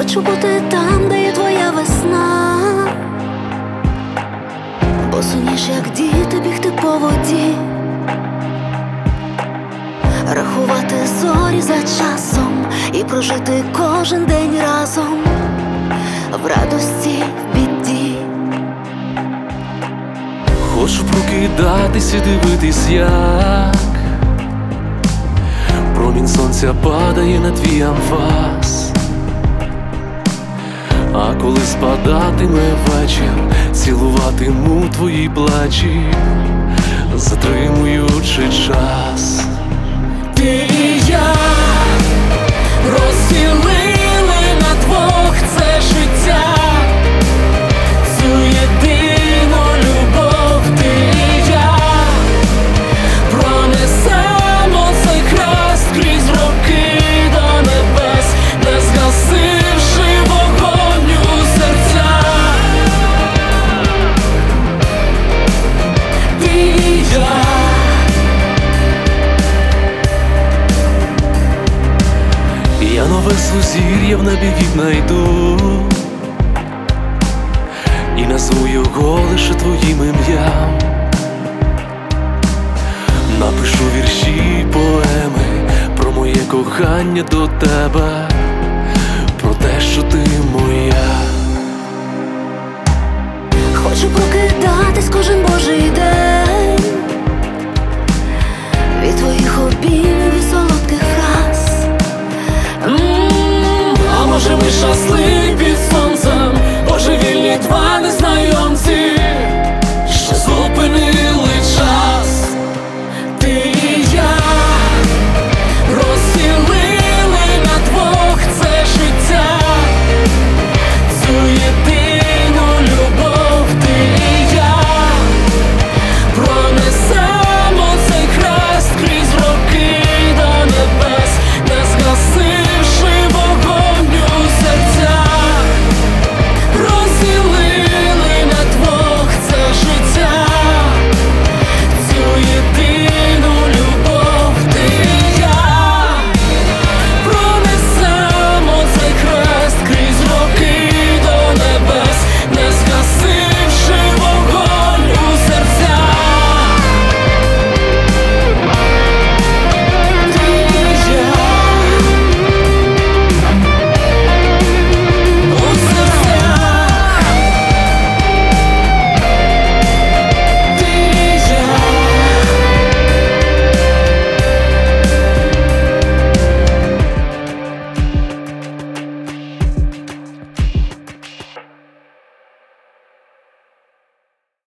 Хочу бути там, де є твоя весна, бо суміш, як діти, бігти по воді, рахувати зорі за часом і прожити кожен день разом, в радості, в біді. Хочу прокидатись і дивитись, як промінь сонця падає на твій анфас. А коли спадатиме вечір, цілуватиму твої плечі, затримуючи час. Ти і я розділили на двох це життя, цю єдину любов. Ти і я пронесемо цей хрест крізь роки до небес, не згасивши вогонь у серцях. Ти і я. Я нове сузір'я в небі віднайду і назву його лише твоїм ім'ям. Напишу вірші, поеми про моє кохання до тебе, про те, що ти моя. Хочу прокидатись кожен божий день від твоїх обіймів і солодких фраз. А може ми щасливі